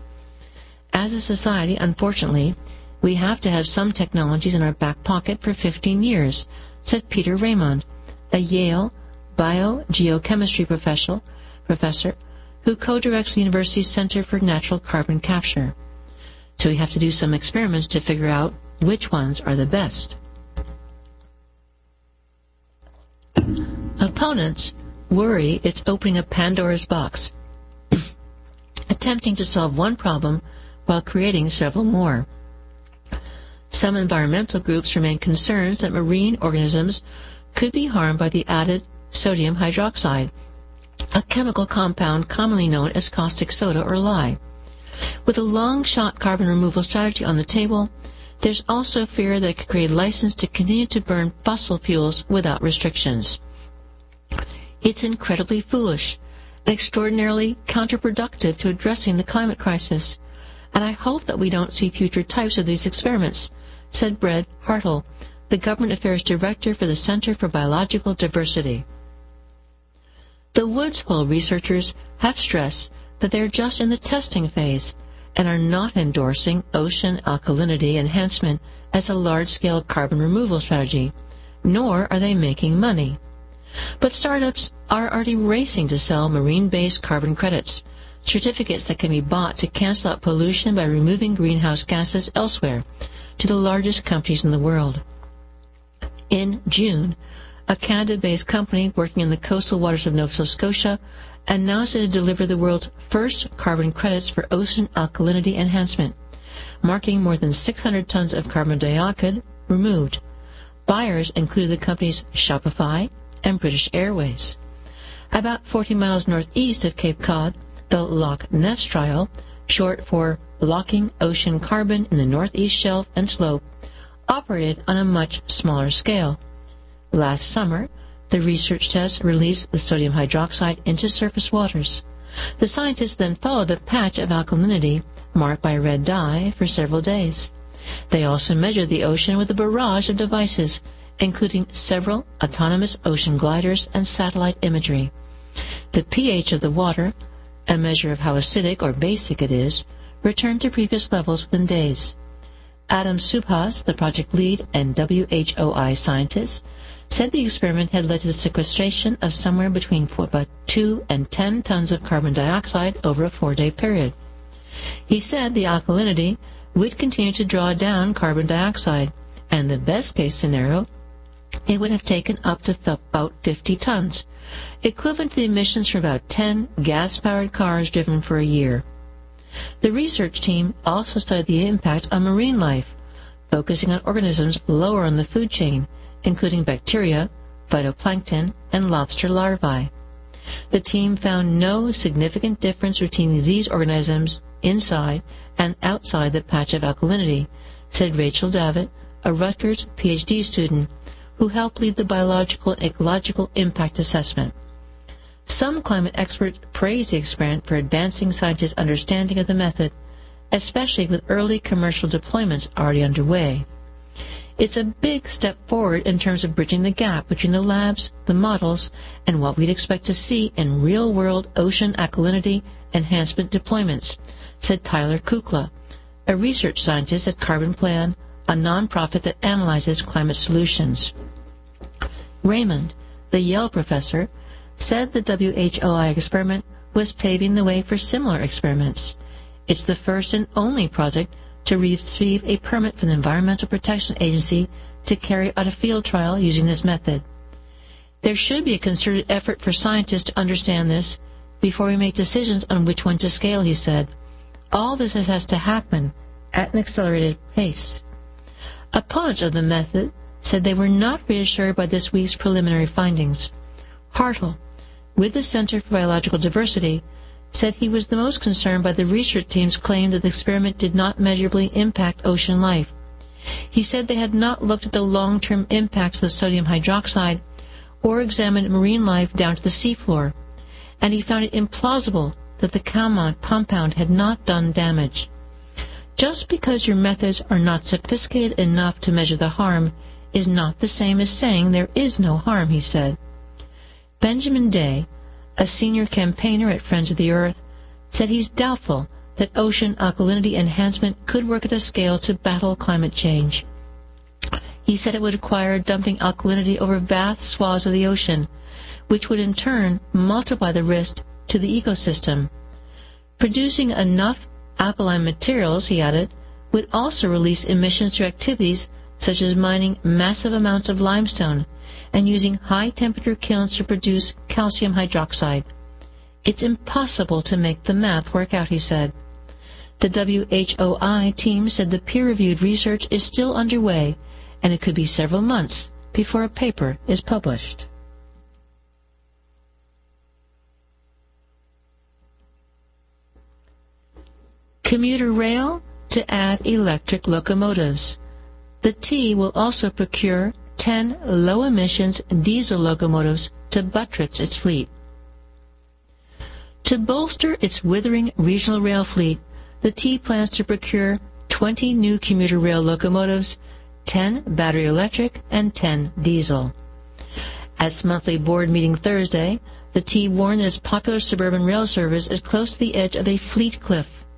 As a society, unfortunately, we have to have some technologies in our back pocket for 15 years, said Peter Raymond, a Yale biogeochemistry professor who co-directs the university's Center for Natural Carbon Capture. So we have to do some experiments to figure out which ones are the best. Opponents worry it's opening a Pandora's box, attempting to solve one problem while creating several more. Some environmental groups remain concerned that marine organisms could be harmed by the added sodium hydroxide, a chemical compound commonly known as caustic soda or lye. With a long-shot carbon removal strategy on the table, there's also fear that it could create a license to continue to burn fossil fuels without restrictions. It's incredibly foolish and extraordinarily counterproductive to addressing the climate crisis, and I hope that we don't see future types of these experiments, said Brett Hartle, the Government Affairs Director for the Center for Biological Diversity. The Woods Hole researchers have stressed that they are just in the testing phase and are not endorsing ocean alkalinity enhancement as a large-scale carbon removal strategy, nor are they making money. But startups are already racing to sell marine-based carbon credits, certificates that can be bought to cancel out pollution by removing greenhouse gases elsewhere, to the largest companies in the world. In June, a Canada-based company working in the coastal waters of Nova Scotia announced it had delivered the world's first carbon credits for ocean alkalinity enhancement, marking more than 600 tons of carbon dioxide removed. Buyers included the companies Shopify and British Airways. About 40 miles northeast of Cape Cod, the Loch Ness Trial, short for Locking Ocean Carbon in the Northeast Shelf and Slope, operated on a much smaller scale. Last summer, the research test released the sodium hydroxide into surface waters. The scientists then followed the patch of alkalinity marked by red dye for several days. They also measured the ocean with a barrage of devices, including several autonomous ocean gliders and satellite imagery. The pH of the water, a measure of how acidic or basic it is, returned to previous levels within days. Adam Subhas, the project lead and WHOI scientist, said the experiment had led to the sequestration of somewhere between about 2 and 10 tons of carbon dioxide over a 4-day period. He said the alkalinity would continue to draw down carbon dioxide, and in the best-case scenario, it would have taken up to about 50 tons, equivalent to the emissions from about 10 gas-powered cars driven for a year. The research team also studied the impact on marine life, focusing on organisms lower on the food chain, including bacteria, phytoplankton, and lobster larvae. The team found no significant difference between these organisms inside and outside the patch of alkalinity, said Rachel Davitt, a Rutgers PhD student who helped lead the biological and ecological impact assessment. Some climate experts praised the experiment for advancing scientists' understanding of the method, especially with early commercial deployments already underway. It's a big step forward in terms of bridging the gap between the labs, the models, and what we'd expect to see in real-world ocean alkalinity enhancement deployments, said Tyler Kukla, a research scientist at Carbon Plan, a nonprofit that analyzes climate solutions. Raymond, the Yale professor, said the WHOI experiment was paving the way for similar experiments. It's the first and only project to receive a permit from the Environmental Protection Agency to carry out a field trial using this method. There should be a concerted effort for scientists to understand this before we make decisions on which one to scale, he said. All this has to happen at an accelerated pace. Opponents of the method said they were not reassured by this week's preliminary findings. Hartle, with the Center for Biological Diversity, said he was the most concerned by the research team's claim that the experiment did not measurably impact ocean life. He said they had not looked at the long-term impacts of the sodium hydroxide or examined marine life down to the seafloor, and he found it implausible that the compound had not done damage. Just because your methods are not sophisticated enough to measure the harm is not the same as saying there is no harm, he said. Benjamin Day, a senior campaigner at Friends of the Earth, said he's doubtful that ocean alkalinity enhancement could work at a scale to battle climate change. He said it would require dumping alkalinity over vast swaths of the ocean, which would in turn multiply the risk to the ecosystem. Producing enough alkaline materials, he added, would also release emissions through activities such as mining massive amounts of limestone and using high-temperature kilns to produce calcium hydroxide. It's impossible to make the math work out, he said. The WHOI team said the peer-reviewed research is still underway, and it could be several months before a paper is published. Commuter rail to add electric locomotives. The T will also procure 10 low-emissions diesel locomotives to buttress its fleet. To bolster its withering regional rail fleet, the T plans to procure 20 new commuter rail locomotives, 10 battery electric, and 10 diesel. At its monthly board meeting Thursday, the T warned that its popular suburban rail service is close to the edge of a fleet cliff.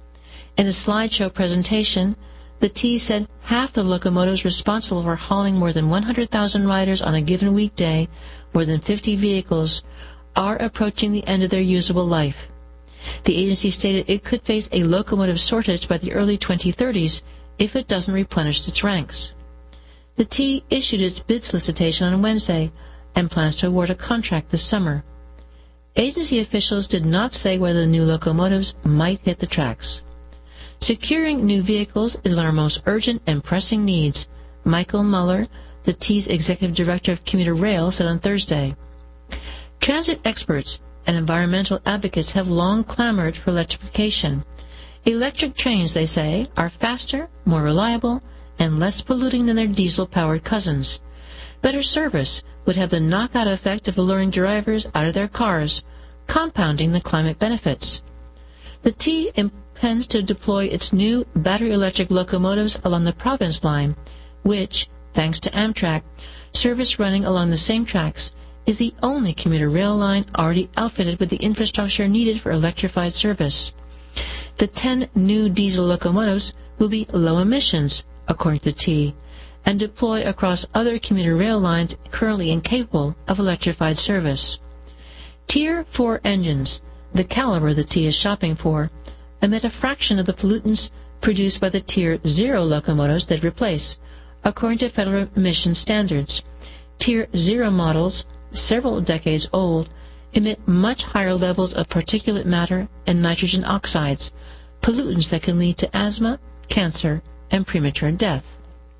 In a slideshow presentation, the T said half the locomotives responsible for hauling more than 100,000 riders on a given weekday, more than 50 vehicles, are approaching the end of their usable life. The agency stated it could face a locomotive shortage by the early 2030s if it doesn't replenish its ranks. The T issued its bid solicitation on Wednesday and plans to award a contract this summer. Agency officials did not say whether the new locomotives might hit the tracks. Securing new vehicles is one of our most urgent and pressing needs, Michael Muller, the T's executive director of commuter rail, said on Thursday. Transit experts and environmental advocates have long clamored for electrification. Electric trains, they say, are faster, more reliable, and less polluting than their diesel-powered cousins. Better service would have the knockout effect of alluring drivers out of their cars, compounding the climate benefits. The T intends to deploy its new battery-electric locomotives along the Province Line, which, thanks to Amtrak, service running along the same tracks, is the only commuter rail line already outfitted with the infrastructure needed for electrified service. The 10 new diesel locomotives will be low emissions, according to T, and deploy across other commuter rail lines currently incapable of electrified service. Tier 4 engines, the caliber the T is shopping for, emit a fraction of the pollutants produced by the Tier 0 locomotives that replace, according to federal emission standards. Tier 0 models, several decades old, emit much higher levels of particulate matter and nitrogen oxides, pollutants that can lead to asthma, cancer, and premature death.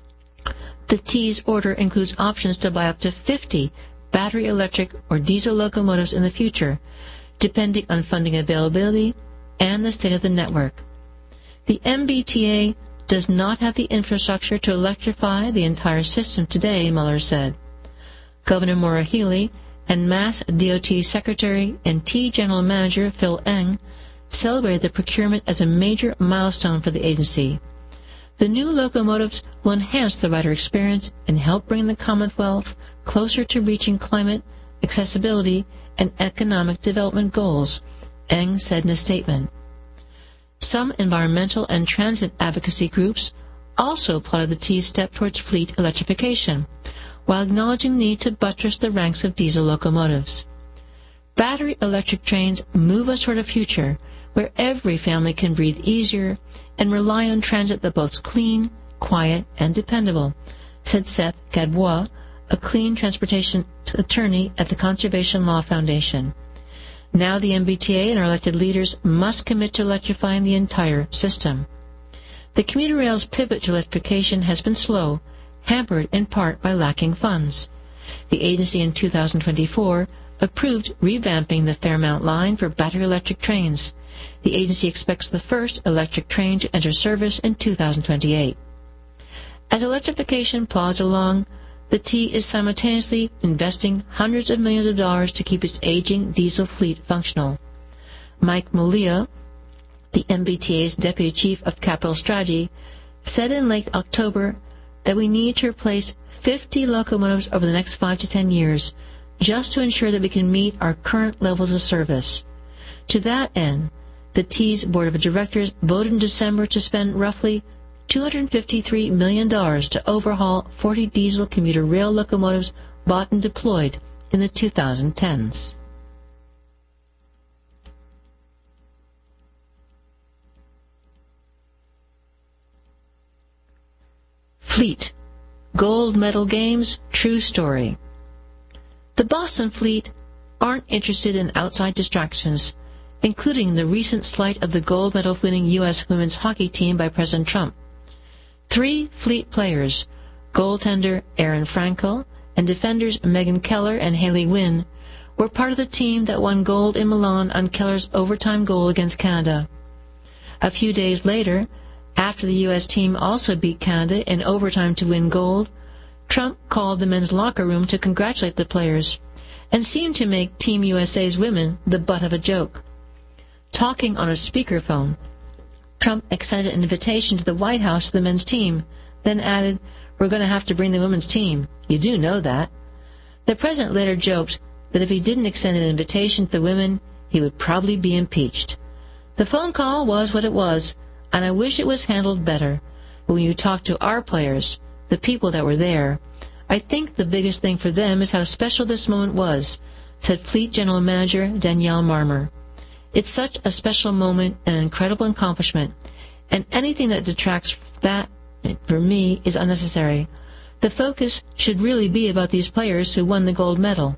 The T's order includes options to buy up to 50 battery electric or diesel locomotives in the future, depending on funding availability and the state of the network. The MBTA does not have the infrastructure to electrify the entire system today, Muller said. Governor Maura Healey and Mass DOT Secretary and T General Manager Phil Eng celebrated the procurement as a major milestone for the agency. The new locomotives will enhance the rider experience and help bring the Commonwealth closer to reaching climate, accessibility, and economic development goals, Eng said in a statement. Some environmental and transit advocacy groups also applauded the T's step towards fleet electrification, while acknowledging the need to buttress the ranks of diesel locomotives. Battery electric trains move us toward a future where every family can breathe easier and rely on transit that's both clean, quiet, and dependable, said Seth Gadbois, a clean transportation attorney at the Conservation Law Foundation. Now the MBTA and our elected leaders must commit to electrifying the entire system. The commuter rail's pivot to electrification has been slow, hampered in part by lacking funds. The agency in 2024 approved revamping the Fairmount line for battery electric trains. The agency expects the first electric train to enter service in 2028. As electrification plods along, the T is simultaneously investing hundreds of millions of dollars to keep its aging diesel fleet functional. Mike Mulea, the MBTA's Deputy Chief of Capital Strategy, said in late October that we need to replace 50 locomotives over the next 5 to 10 years just to ensure that we can meet our current levels of service. To that end, the T's Board of Directors voted in December to spend roughly $253 million to overhaul 40 diesel commuter rail locomotives bought and deployed in the 2010s. Fleet. Gold medal games, true story. The Boston Fleet aren't interested in outside distractions, including the recent slight of the gold medal-winning U.S. women's hockey team by President Trump. 3 Fleet players, goaltender Aaron Frankel and defenders Megan Keller and Haley Wynn, were part of the team that won gold in Milan on Keller's overtime goal against Canada. A few days later, after the U.S. team also beat Canada in overtime to win gold, Trump called the men's locker room to congratulate the players and seemed to make Team USA's women the butt of a joke. Talking on a speakerphone, Trump extended an invitation to the White House to the men's team, then added, "We're going to have to bring the women's team. You do know that." The president later joked that if he didn't extend an invitation to the women, he would probably be impeached. The phone call was what it was, and I wish it was handled better. But when you talk to our players, the people that were there, I think the biggest thing for them is how special this moment was, said Fleet General Manager Danielle Marmer. It's such a special moment and an incredible accomplishment, and anything that detracts from that, for me, is unnecessary. The focus should really be about these players who won the gold medal.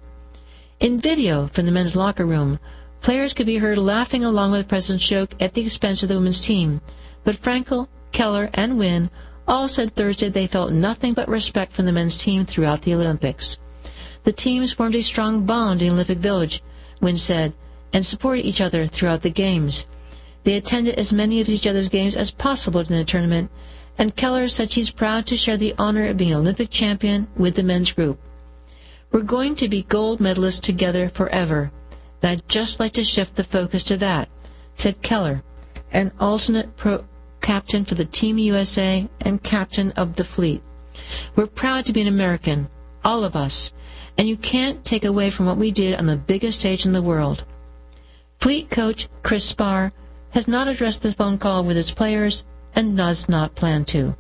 In video from the men's locker room, players could be heard laughing along with President Shoak at the expense of the women's team, but Frankel, Keller, and Wynn all said Thursday they felt nothing but respect from the men's team throughout the Olympics. The teams formed a strong bond in Olympic Village, Wynn said, and supported each other throughout the games. They attended as many of each other's games as possible in the tournament, and Keller said she's proud to share the honor of being an Olympic champion with the men's group. We're going to be gold medalists together forever, and I'd just like to shift the focus to that, said Keller, an alternate captain for the Team USA and captain of the fleet. We're proud to be an American, all of us, and you can't take away from what we did on the biggest stage in the world. Fleet coach Chris Spar has not addressed the phone call with his players and does not plan to.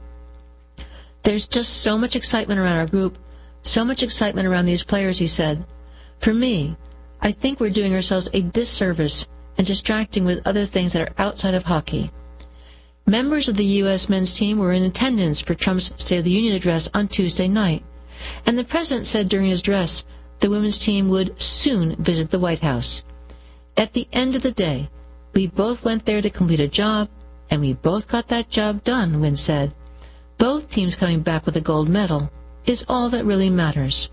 There's just so much excitement around our group, so much excitement around these players, he said. For me, I think we're doing ourselves a disservice and distracting with other things that are outside of hockey. Members of the U.S. men's team were in attendance for Trump's State of the Union address on Tuesday night, and the president said during his address the women's team would soon visit the White House. At the end of the day, we both went there to complete a job, and we both got that job done, Wynn said. Both teams coming back with a gold medal is all that really matters.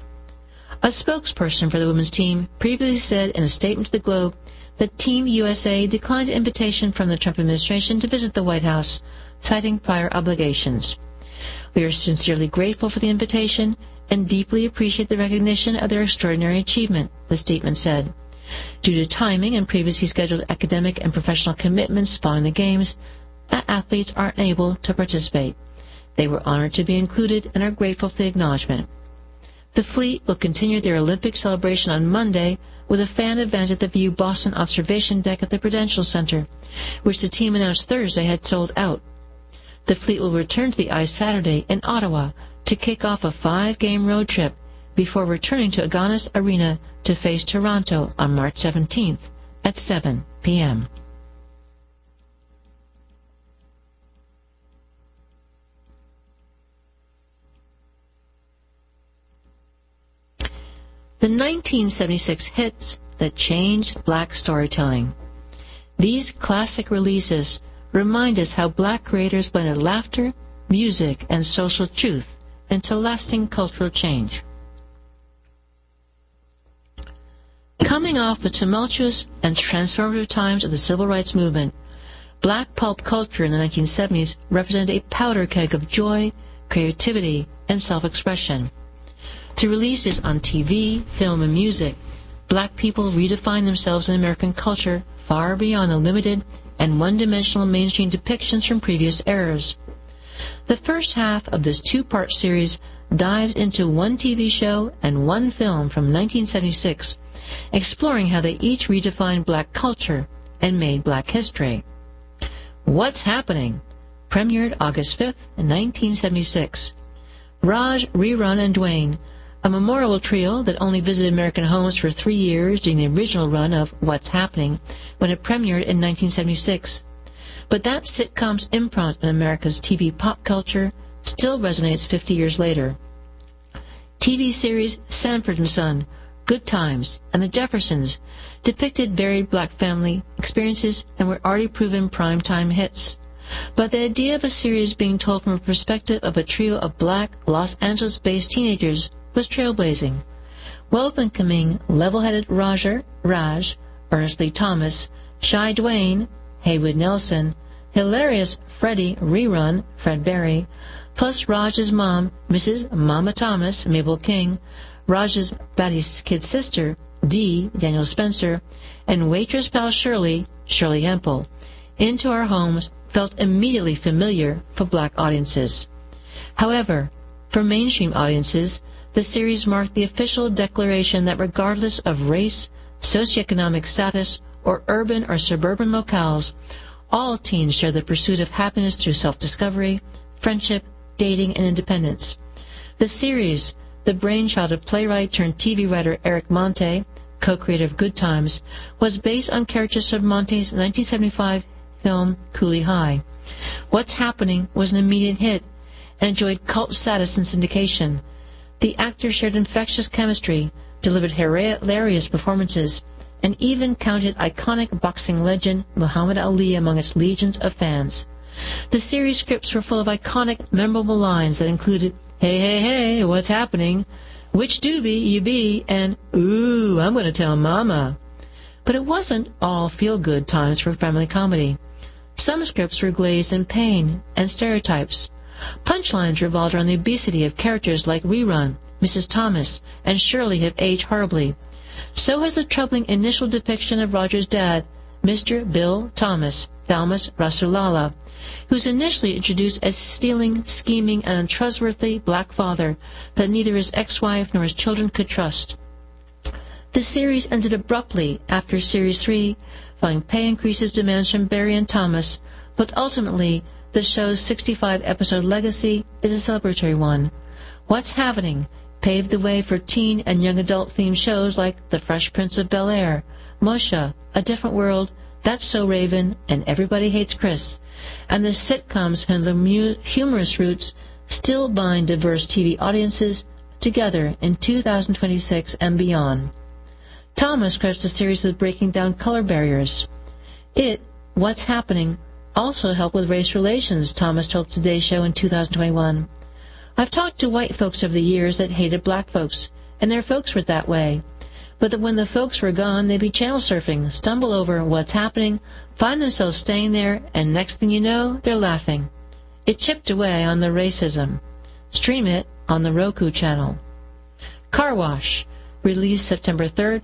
A spokesperson for the women's team previously said in a statement to the Globe that Team USA declined an invitation from the Trump administration to visit the White House, citing prior obligations. We are sincerely grateful for the invitation and deeply appreciate the recognition of their extraordinary achievement, the statement said. Due to timing and previously scheduled academic and professional commitments following the Games, athletes aren't able to participate. They were honored to be included and are grateful for the acknowledgement. The fleet will continue their Olympic celebration on Monday with a fan event at the View Boston Observation Deck at the Prudential Center, which the team announced Thursday had sold out. The fleet will return to the ice Saturday in Ottawa to kick off a 5-game road trip before returning to Agganis Arena to face Toronto on March 17th at 7 p.m. The 1976 hits that changed black storytelling. These classic releases remind us how black creators blended laughter, music, and social truth into lasting cultural change. Coming off the tumultuous and transformative times of the civil rights movement, black pulp culture in the 1970s represented a powder keg of joy, creativity, and self-expression. Through releases on TV, film, and music, black people redefined themselves in American culture far beyond the limited and one-dimensional mainstream depictions from previous eras. The first half of this 2-part series dives into one TV show and one film from 1976, exploring how they each redefined black culture and made black history. What's Happening? Premiered August 5th, 1976. Raj, Rerun, and Dwayne, a memorable trio that only visited American homes for 3 years during the original run of What's Happening when it premiered in 1976. But that sitcom's imprint on America's TV pop culture still resonates 50 years later. TV series Sanford & Son, Good Times, and The Jeffersons depicted varied black family experiences and were already proven primetime hits. But the idea of a series being told from a perspective of a trio of black, Los Angeles-based teenagers was trailblazing. Welcoming level-headed Raj, Ernest Lee Thomas, shy Dwayne, Haywood Nelson, hilarious Freddie Rerun, Fred Berry, plus Raj's mom, Mrs. Mama Thomas, Mabel King, Raj's baddie kid sister, Dee, Daniel Spencer, and waitress pal Shirley, Shirley Hempel, into our homes felt immediately familiar for black audiences. However, for mainstream audiences, the series marked the official declaration that regardless of race, socioeconomic status, or urban or suburban locales, All teens share the pursuit of happiness through self-discovery, friendship, dating, and independence. The series, the brainchild of playwright turned TV writer Eric Monte, co-creator of Good Times, was based on characters from Monte's 1975 film Cooley High. What's Happening was an immediate hit and enjoyed cult status and syndication. The actors shared infectious chemistry, delivered hilarious performances, and even counted iconic boxing legend Muhammad Ali among its legions of fans. The series scripts were full of iconic, memorable lines that included, "Hey, hey, hey, what's happening? Which doobie you be?" and "Ooh, I'm going to tell Mama." But it wasn't all feel-good times for family comedy. Some scripts were glazed in pain and stereotypes. Punchlines revolved around the obesity of characters like Rerun, Mrs. Thomas, and Shirley have aged horribly. So has the troubling initial depiction of Roger's dad, Mr. Bill Thomas, Thalmus Rasulala, who's initially introduced as stealing, scheming, and untrustworthy black father that neither his ex-wife nor his children could trust. The series ended abruptly after Series 3, following pay increases demands from Barry and Thomas, but ultimately the show's 65-episode legacy is a celebratory one. What's Happening paved the way for teen and young adult-themed shows like The Fresh Prince of Bel-Air, Moshe, A Different World, That's So Raven, and Everybody Hates Chris. And the sitcoms and the humorous roots still bind diverse TV audiences together in 2026 and beyond. Thomas credits the series with breaking down color barriers. What's Happening, also helped with race relations, Thomas told Today's Show in 2021. I've talked to white folks over the years that hated black folks, and their folks were that way. But that when the folks were gone, they'd be channel surfing, stumble over what's happening, find themselves staying there, and next thing you know, they're laughing. It chipped away on the racism. Stream it on the Roku channel. Car Wash, released September 3rd,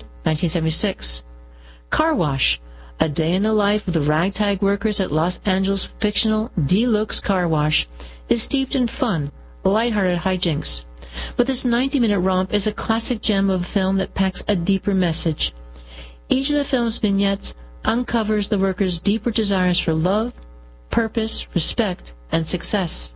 1976. Car Wash, a day in the life of the ragtag workers at Los Angeles' fictional Deluxe Car Wash, is steeped in fun, lighthearted hijinks. But this 90-minute romp is a classic gem of a film that packs a deeper message. Each of the film's vignettes uncovers the workers' deeper desires for love, purpose, respect, and success.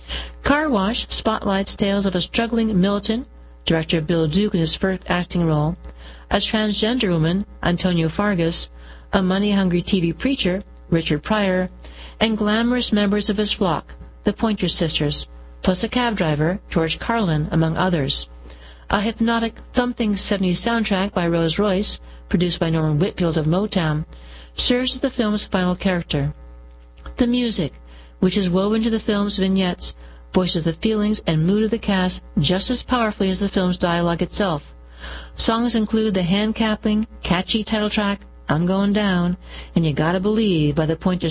Car Wash spotlights tales of a struggling militant, director Bill Duke in his first acting role, a transgender woman, Antonio Fargas, a money-hungry TV preacher, Richard Pryor, and glamorous members of his flock, the Pointer Sisters, plus a cab driver, George Carlin, among others. A hypnotic, thumping 70s soundtrack by Rose Royce, produced by Norman Whitfield of Motown, serves as the film's final character. The music, which is woven into the film's vignettes, voices the feelings and mood of the cast just as powerfully as the film's dialogue itself. Songs include the hand-clapping, catchy title track, I'm Going Down, and You Gotta Believe by the Pointer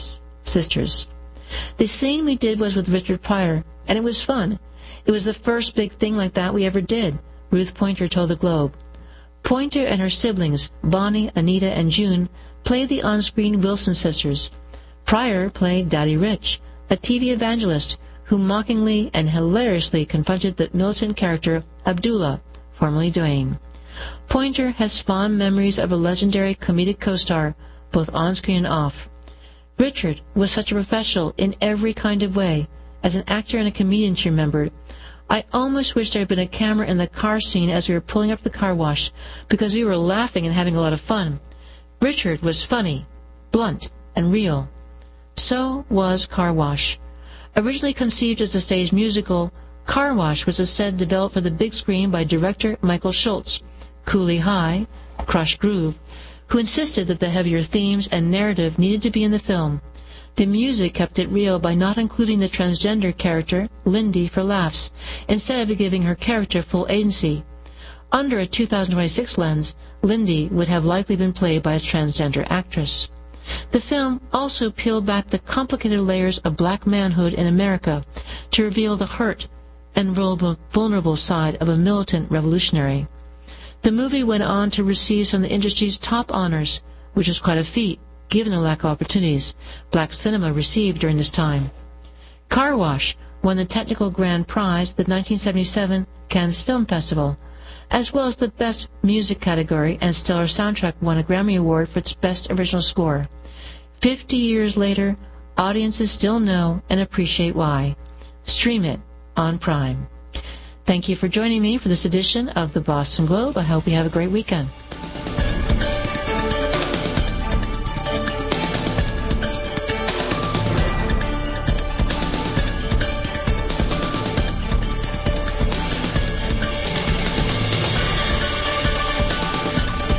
Sisters. The scene we did was with Richard Pryor, and it was fun. It was the first big thing like that we ever did, Ruth Pointer told the Globe. Pointer and her siblings, Bonnie, Anita, and June, played the on-screen Wilson sisters. Pryor played Daddy Rich, a TV evangelist who mockingly and hilariously confronted the militant character Abdullah, formerly Dwayne. Pointer has fond memories of a legendary comedic co-star, both on-screen and off. Richard was such a professional in every kind of way. As an actor and a comedian, she remembered, I almost wish there had been a camera in the car scene as we were pulling up the car wash, because we were laughing and having a lot of fun. Richard was funny, blunt, and real. So was Car Wash. Originally conceived as a stage musical, Car Wash was instead developed for the big screen by director Michael Schultz, Cooley High, Crush Groove, who insisted that the heavier themes and narrative needed to be in the film. The music kept it real by not including the transgender character, Lindy, for laughs, instead of giving her character full agency. Under a 2026 lens, Lindy would have likely been played by a transgender actress. The film also peeled back the complicated layers of black manhood in America to reveal the hurt and vulnerable side of a militant revolutionary. The movie went on to receive some of the industry's top honors, which was quite a feat, given the lack of opportunities black cinema received during this time. Car Wash won the technical grand prize at the 1977 Cannes Film Festival, as well as the Best Music category, and Stellar Soundtrack won a Grammy Award for its Best Original Score. 50 years later, audiences still know and appreciate why. Stream it on Prime. Thank you for joining me for this edition of the Boston Globe. I hope you have a great weekend.